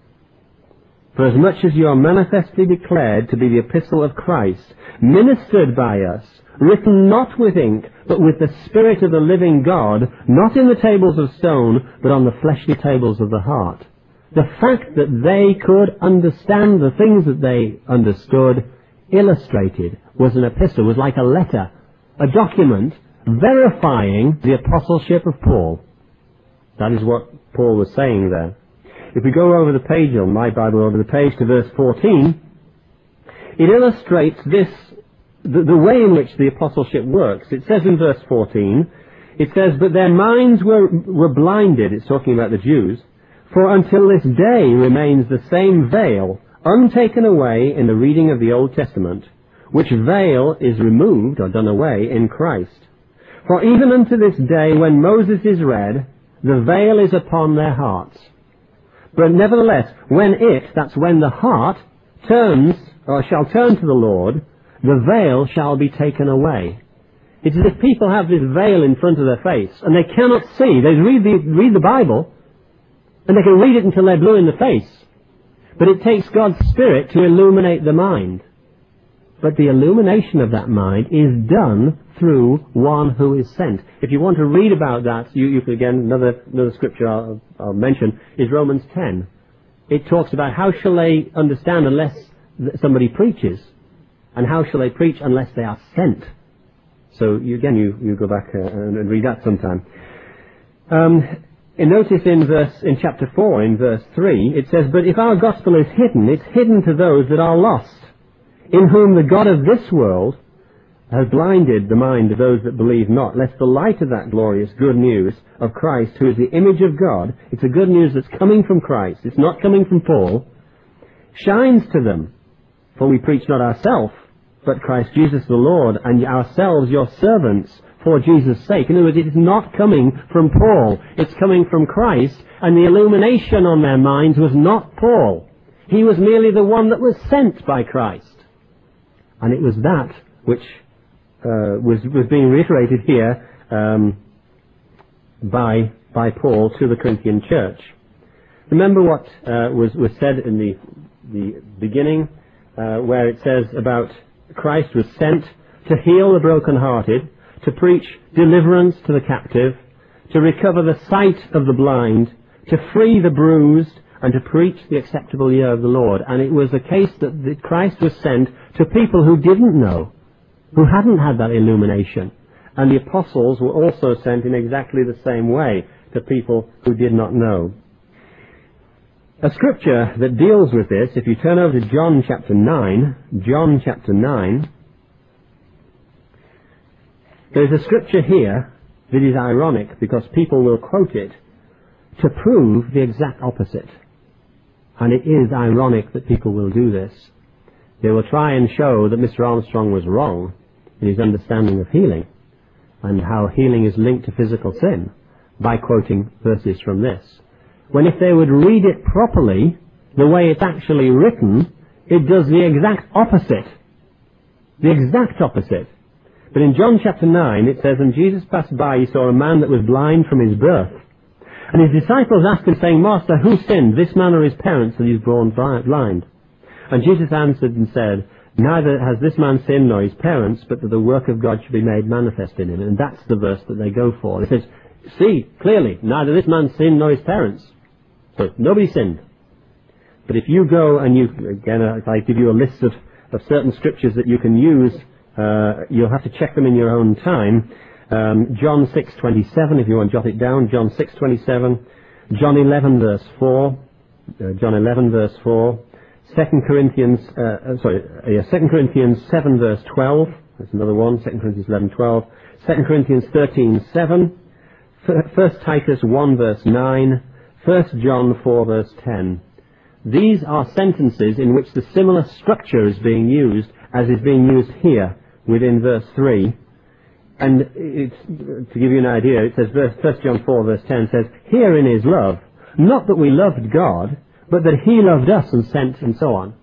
For as much as you are manifestly declared to be the epistle of Christ, ministered by us, written not with ink, but with the Spirit of the living God, not in the tables of stone, but on the fleshly tables of the heart. The fact that they could understand the things that they understood, illustrated, was an epistle, was like a letter, a document verifying the apostleship of Paul. That is what Paul was saying there. If we go over the page on my Bible, over the page to verse fourteen, it illustrates this, the, the way in which the apostleship works. It says in verse fourteen, it says, but their minds were, were blinded, it's talking about the Jews, for until this day remains the same veil, untaken away in the reading of the Old Testament, which veil is removed or done away in Christ. For even unto this day when Moses is read, the veil is upon their hearts. But nevertheless, when it, that's when the heart, turns, or shall turn to the Lord, the veil shall be taken away. It's as if people have this veil in front of their face, and they cannot see. They read the, read the Bible, and they can read it until they're blue in the face. But it takes God's Spirit to illuminate the mind. But the illumination of that mind is done through one who is sent. If you want to read about that, you, you can, again, another, another scripture I'll, I'll mention is Romans ten. It talks about how shall they understand unless somebody preaches. And how shall they preach unless they are sent? So you, again, you, you go back uh, and, and read that sometime. Um, and notice in verse in chapter four, in verse three, it says, "But if our gospel is hidden, it's hidden to those that are lost, in whom the God of this world has blinded the mind of those that believe not, lest the light of that glorious good news of Christ, who is the image of God," it's a good news that's coming from Christ, it's not coming from Paul, "shines to them. For we preach not ourselves, but Christ Jesus the Lord, and ourselves your servants for Jesus' sake." In other words, it is not coming from Paul, it's coming from Christ, and the illumination on their minds was not Paul. He was merely the one that was sent by Christ. And it was that which uh, was, was being reiterated here um, by, by Paul to the Corinthian church. Remember what uh, was, was said in the, the beginning, uh, where it says about Christ was sent to heal the brokenhearted, to preach deliverance to the captive, to recover the sight of the blind, to free the bruised, and to preach the acceptable year of the Lord. And it was the case that Christ was sent to people who didn't know, who hadn't had that illumination. And the apostles were also sent in exactly the same way to people who did not know. A scripture that deals with this, if you turn over to John chapter nine, John chapter nine, there's a scripture here that is ironic because people will quote it to prove the exact opposite. And it is ironic that people will do this. They will try and show that Mister Armstrong was wrong in his understanding of healing and how healing is linked to physical sin by quoting verses from this. When if they would read it properly, the way it's actually written, it does the exact opposite. The exact opposite. But in John chapter nine it says, "And Jesus passed by, he saw a man that was blind from his birth. And his disciples asked him, saying, Master, who sinned, this man or his parents, that he is born blind? And Jesus answered and said, Neither has this man sinned nor his parents, but that the work of God should be made manifest in him." And that's the verse that they go for. It says, see, clearly, neither this man sinned nor his parents. So nobody sinned. But if you go and you, again, if I give you a list of, of certain scriptures that you can use, uh, you'll have to check them in your own time. Um, John six twenty-seven, if you want to jot it down, John six twenty-seven, John eleven verse four, uh, John eleven verse four, Second Corinthians, uh, sorry, uh, yeah, Second Corinthians seven verse twelve, that's another one, Second Corinthians eleven twelve, Second Corinthians thirteen seven, First Titus one verse nine, First John four verse ten. These are sentences in which the similar structure is being used as is being used here within verse three. And it's, to give you an idea, it says, First John four verse ten says, "Herein is love, not that we loved God, but that he loved us and sent," and so on.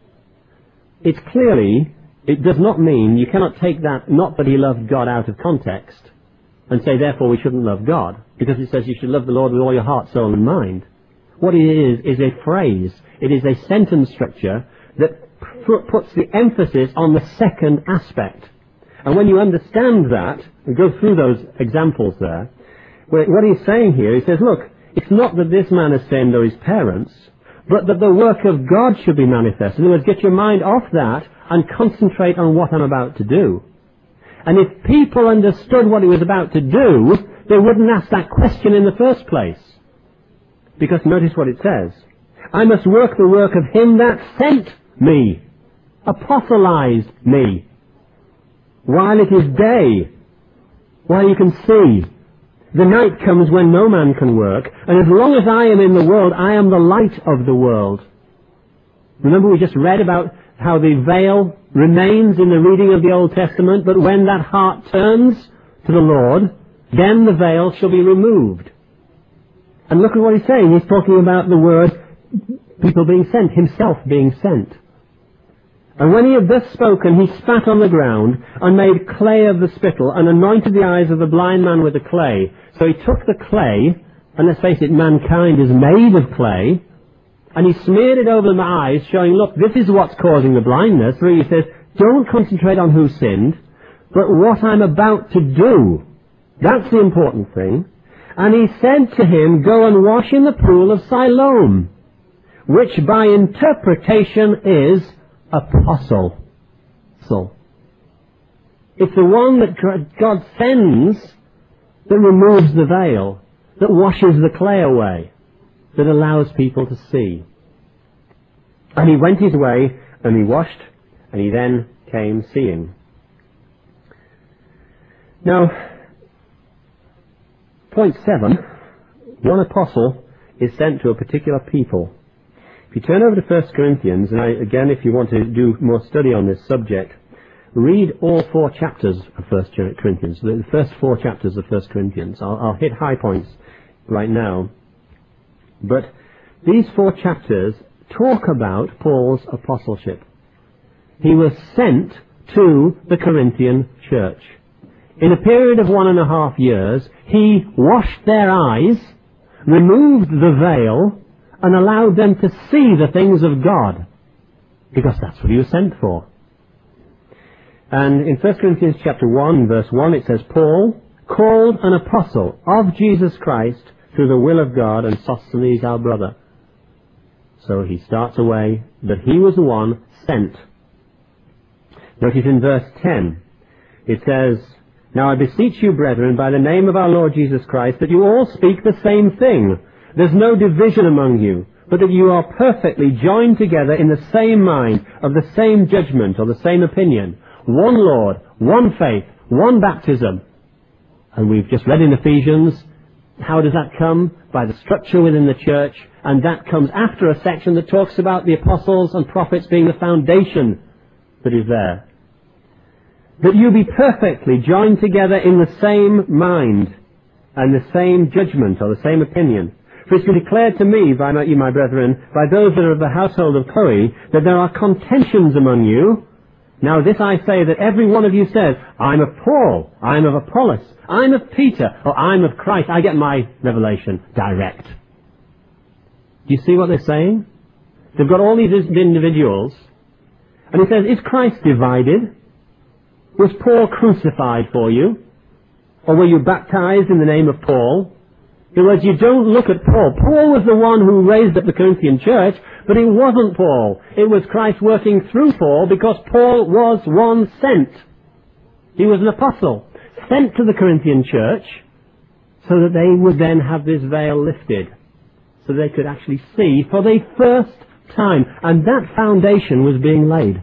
It's clearly, it does not mean, you cannot take that, not that he loved God, out of context, and say, therefore we shouldn't love God, because it says you should love the Lord with all your heart, soul and mind. What it is, is a phrase. It is a sentence structure that p- puts the emphasis on the second aspect. And when you understand that, and go through those examples there, what he's saying here, he says, look, it's not that this man has sinned or his parents, but that the work of God should be manifest. In other words, get your mind off that and concentrate on what I'm about to do. And if people understood what he was about to do, they wouldn't ask that question in the first place. Because notice what it says. "I must work the work of him that sent me," apostolized me, "while it is day," while you can see. "The night comes when no man can work, and as long as I am in the world, I am the light of the world." Remember we just read about how the veil remains in the reading of the Old Testament, but when that heart turns to the Lord, then the veil shall be removed. And look at what he's saying. He's talking about the word people being sent, himself being sent. "And when he had thus spoken, he spat on the ground, and made clay of the spittle, and anointed the eyes of the blind man with the clay." So he took the clay, and let's face it, mankind is made of clay, and he smeared it over my eyes, showing, look, this is what's causing the blindness. Where he says, don't concentrate on who sinned, but what I'm about to do. That's the important thing. "And he said to him, Go and wash in the pool of Siloam," which by interpretation is apostle. So, It's the one that God sends that removes the veil, that washes the clay away, that allows people to see. And he went his way, and he washed, and he then came seeing. Now, point seven, one apostle is sent to a particular people. If you turn over to First Corinthians, and I, again, if you want to do more study on this subject, read all four chapters of First Corinthians, the first four chapters of First Corinthians. I'll, I'll hit high points right now. But these four chapters talk about Paul's apostleship. He was sent to the Corinthian church. In a period of one and a half years, he washed their eyes, removed the veil, and allowed them to see the things of God, because that's what he was sent for. And in First Corinthians chapter one, verse one, it says, Paul, called an apostle of Jesus Christ through the will of God, and Sosthenes our brother. So he starts away that he was the one sent. Notice in verse ten, it says, Now I beseech you, brethren, by the name of our Lord Jesus Christ, that you all speak the same thing. There's no division among you, but that you are perfectly joined together in the same mind, of the same judgment or the same opinion. One Lord, one faith, one baptism. And we've just read in Ephesians, how does that come? By the structure within the church, and that comes after a section that talks about the apostles and prophets being the foundation that is there. That you be perfectly joined together in the same mind and the same judgment or the same opinion. For it's been declared to me by my, you, my brethren, by those that are of the household of Chloe, that there are contentions among you. Now this I say, that every one of you says, I'm of Paul, I'm of Apollos, I'm of Peter, or I'm of Christ. I get my revelation direct. Do you see what they're saying? They've got all these individuals, and he says, is Christ divided? Was Paul crucified for you? Or were you baptized in the name of Paul? In other words, you don't look at Paul. Paul was the one who raised up the Corinthian church, but it wasn't Paul. It was Christ working through Paul, because Paul was one sent. He was an apostle, sent to the Corinthian church, so that they would then have this veil lifted, so they could actually see for the first time. And that foundation was being laid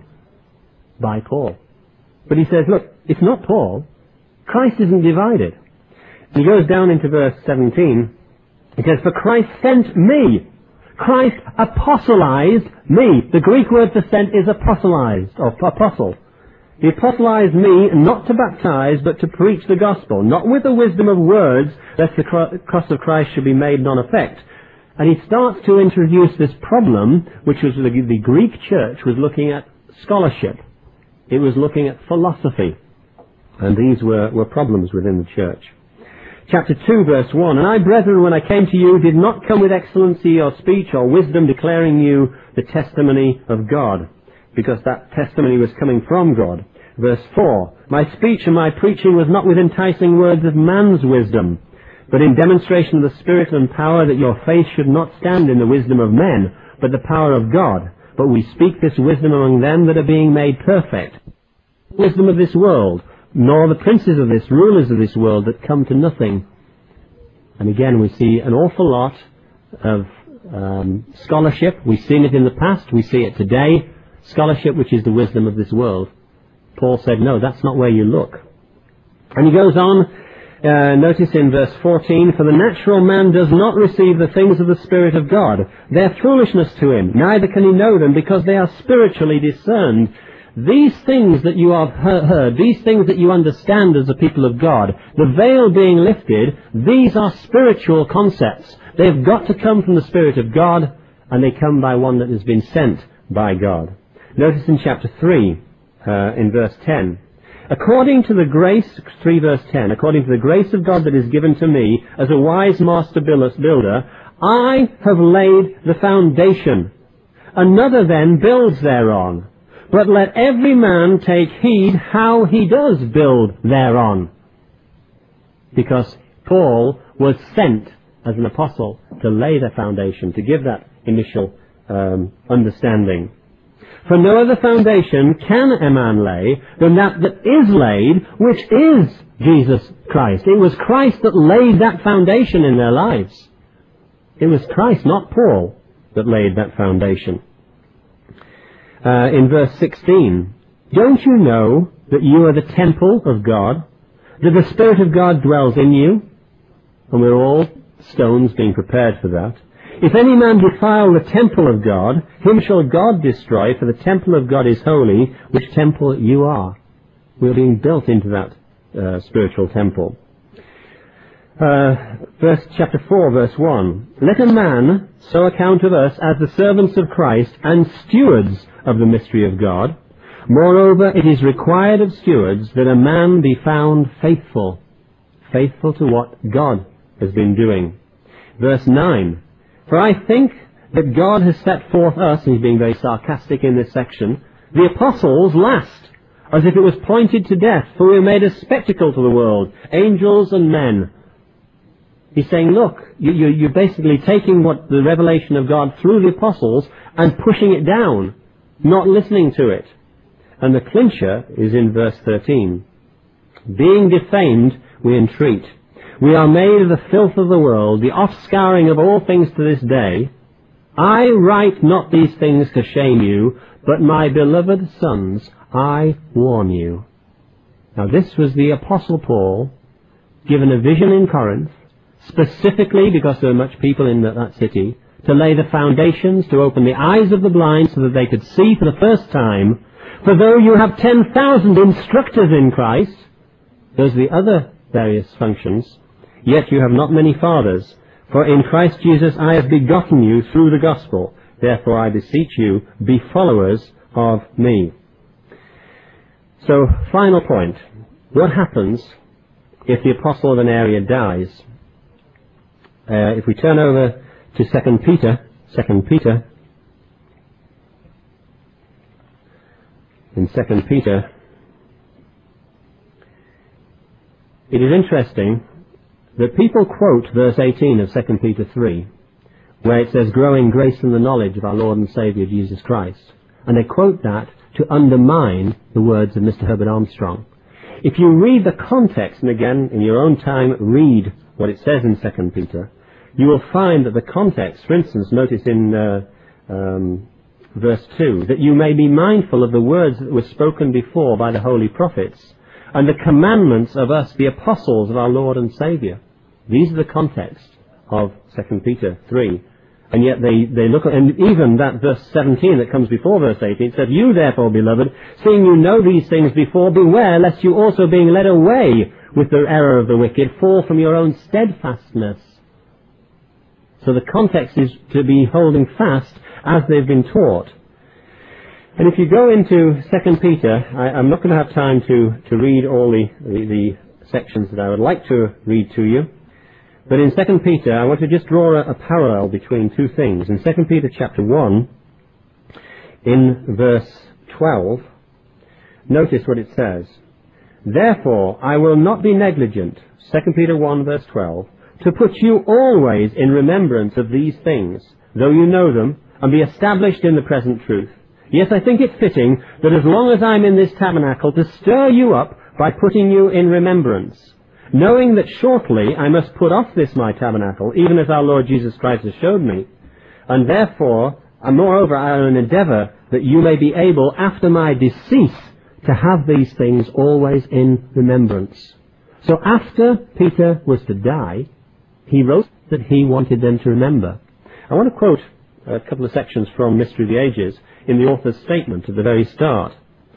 by Paul. But he says, look, it's not Paul. Christ isn't divided. He goes down into verse seventeen. He says, for Christ sent me. Christ apostolized me. The Greek word for sent is apostolized, or apostle. He apostolized me not to baptize, but to preach the gospel, not with the wisdom of words, lest the cross of Christ should be made non-effect. And he starts to introduce this problem, which was the, the Greek church was looking at scholarship. It was looking at philosophy. And these were, were problems within the church. Chapter two, verse one, And I, brethren, when I came to you, did not come with excellency or speech or wisdom, declaring you the testimony of God, because that testimony was coming from God. Verse four, My speech and my preaching was not with enticing words of man's wisdom, but in demonstration of the Spirit and power, that your faith should not stand in the wisdom of men, but the power of God. But we speak this wisdom among them that are being made perfect. Wisdom of this world, nor the princes of this, rulers of this world, that come to nothing. And again, we see an awful lot of um, scholarship. We've seen it in the past, we see it today. Scholarship which is the wisdom of this world. Paul said, no, that's not where you look. And he goes on, uh, notice in verse fourteen, For the natural man does not receive the things of the Spirit of God. They're foolishness to him, neither can he know them, because they are spiritually discerned. These things that you have heard, these things that you understand as the people of God, the veil being lifted, these are spiritual concepts. They've got to come from the Spirit of God, and they come by one that has been sent by God. Notice in chapter three, uh, in verse ten, According to the grace, three verse ten, according to the grace of God that is given to me, as a wise master builder, I have laid the foundation. Another then builds thereon. But let every man take heed how he does build thereon. Because Paul was sent as an apostle to lay the foundation, to give that initial um, understanding. For no other foundation can a man lay than that that is laid, which is Jesus Christ. It was Christ that laid that foundation in their lives. It was Christ, not Paul, that laid that foundation. Uh, in verse sixteen, don't you know that you are the temple of God, that the Spirit of God dwells in you? And we're all stones being prepared for that. If any man defile the temple of God, him shall God destroy, for the temple of God is holy, which temple you are. We're being built into that uh, spiritual temple. Uh, verse chapter four, verse one. Let a man so account of us as the servants of Christ and stewards of the mystery of God. Moreover, it is required of stewards that a man be found faithful, faithful to what God has been doing. Verse nine. For I think that God has set forth us, and he's being very sarcastic in this section, the apostles last, as if it was pointed to death, for we are made a spectacle to the world, angels and men. He's saying, look, you, you, you're basically taking what the revelation of God through the apostles and pushing it down, not listening to it. And the clincher is in verse thirteen. Being defamed, we entreat. We are made of the filth of the world, the offscouring of all things to this day. I write not these things to shame you, but my beloved sons, I warn you. Now this was the Apostle Paul, given a vision in Corinth, specifically because there were much people in that, that city, to lay the foundations, to open the eyes of the blind so that they could see for the first time. For though you have ten thousand instructors in Christ, there's the other various functions, yet you have not many fathers. For in Christ Jesus I have begotten you through the gospel. Therefore I beseech you, be followers of me. So, final point. What happens if the apostle of an area dies? Uh, if we turn over to Second Peter, Second Peter, in Second Peter, it is interesting that people quote verse eighteen of Second Peter three, where it says, grow in grace and the knowledge of our Lord and Saviour Jesus Christ. And they quote that to undermine the words of Mister Herbert Armstrong. If you read the context, and again, in your own time, read what it says in Second Peter, you will find that the context, for instance, notice in uh, um, verse two, that you may be mindful of the words that were spoken before by the holy prophets, and the commandments of us, the apostles of our Lord and Saviour. These are the context of Second Peter three. And yet they, they look at, and even that verse seventeen that comes before verse eighteen, it said, you therefore, beloved, seeing you know these things before, beware lest you also being led away with the error of the wicked, fall from your own steadfastness. So the context is to be holding fast as they've been taught. And if you go into Second Peter, I, I'm not going to have time to, to read all the, the, the sections that I would like to read to you. But in Second Peter, I want to just draw a, a parallel between two things. In Second Peter chapter one, in verse twelve, notice what it says. Therefore, I will not be negligent, Second Peter one, verse twelve, to put you always in remembrance of these things, though you know them, and be established in the present truth. Yes, I think it fitting that as long as I'm in this tabernacle, to stir you up by putting you in remembrance, knowing that shortly I must put off this my tabernacle, even as our Lord Jesus Christ has showed me. And therefore, and moreover, I will endeavour that you may be able, after my decease, to have these things always in remembrance. So after Peter was to die, he wrote that he wanted them to remember. I want to quote a couple of sections from Mystery of the Ages in the author's statement at the very start.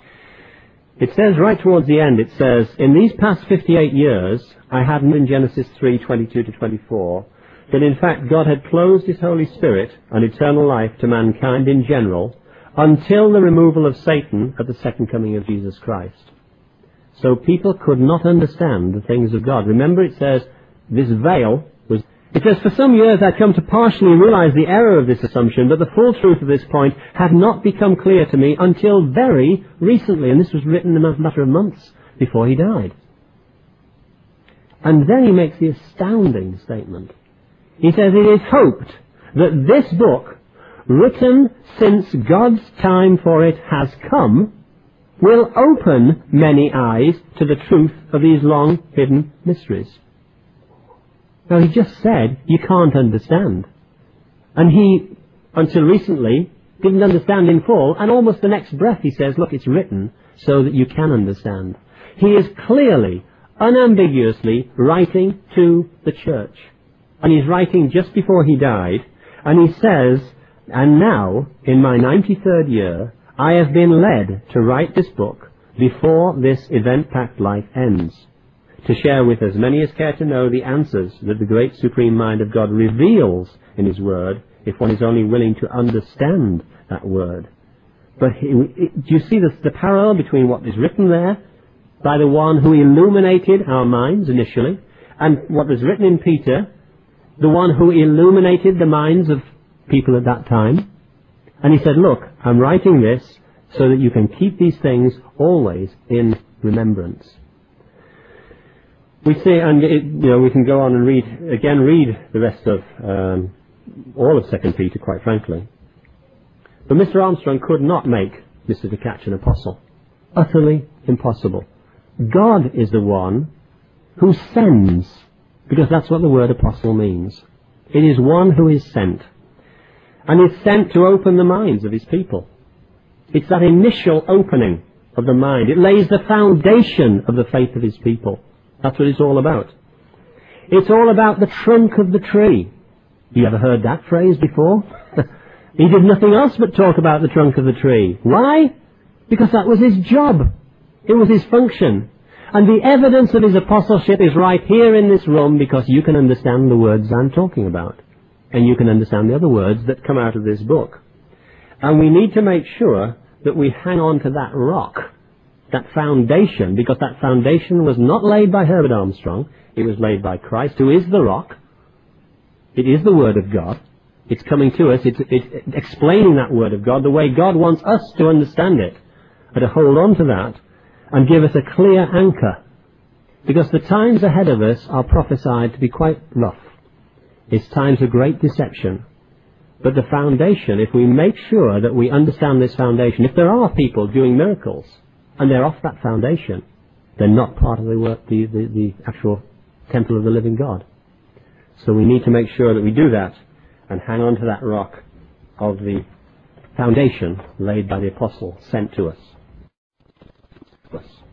It says right towards the end, it says, in these past fifty-eight years, I had in Genesis three, twenty-two to twenty-four, that in fact God had closed His Holy Spirit and eternal life to mankind in general until the removal of Satan at the second coming of Jesus Christ. So people could not understand the things of God. Remember, it says this veil was... It says, for some years I'd come to partially realize the error of this assumption, but the full truth of this point had not become clear to me until very recently. And this was written in a matter of months before he died. And then he makes the astounding statement. He says, it is hoped that this book written since God's time for it has come, will open many eyes to the truth of these long hidden mysteries. Now, he just said you can't understand. And he, until recently, didn't understand in full, and almost the next breath he says, look, it's written so that you can understand. He is clearly, unambiguously writing to the church. And he's writing just before he died, and he says, and now, in my ninety-third year, I have been led to write this book before this event-packed life ends, to share with as many as care to know the answers that the great supreme mind of God reveals in his word, if one is only willing to understand that word. But he, it, do you see the, the parallel between what is written there by the one who illuminated our minds initially, and what was written in Peter, the one who illuminated the minds of people at that time? And he said, look, I'm writing this so that you can keep these things always in remembrance. We see, and it, you know, we can go on and read, again read the rest of um, all of Second Peter, quite frankly. But Mister Armstrong could not make Mister Tkach an apostle. Utterly impossible. God is the one who sends, because that's what the word apostle means. It is one who is sent. And is sent to open the minds of his people. It's that initial opening of the mind. It lays the foundation of the faith of his people. That's what it's all about. It's all about the trunk of the tree. You ever heard that phrase before? He did nothing else but talk about the trunk of the tree. Why? Because that was his job. It was his function. And the evidence of his apostleship is right here in this room, because you can understand the words I'm talking about. And you can understand the other words that come out of this book. And we need to make sure that we hang on to that rock, that foundation, because that foundation was not laid by Herbert Armstrong. It was laid by Christ, who is the rock. It is the Word of God. It's coming to us. It's, it's explaining that Word of God the way God wants us to understand it, and to hold on to that and give us a clear anchor. Because the times ahead of us are prophesied to be quite rough. It's times of great deception. But the foundation, if we make sure that we understand this foundation, if there are people doing miracles and they're off that foundation, they're not part of the, work, the, the, the actual temple of the living God. So we need to make sure that we do that and hang on to that rock of the foundation laid by the apostle sent to us.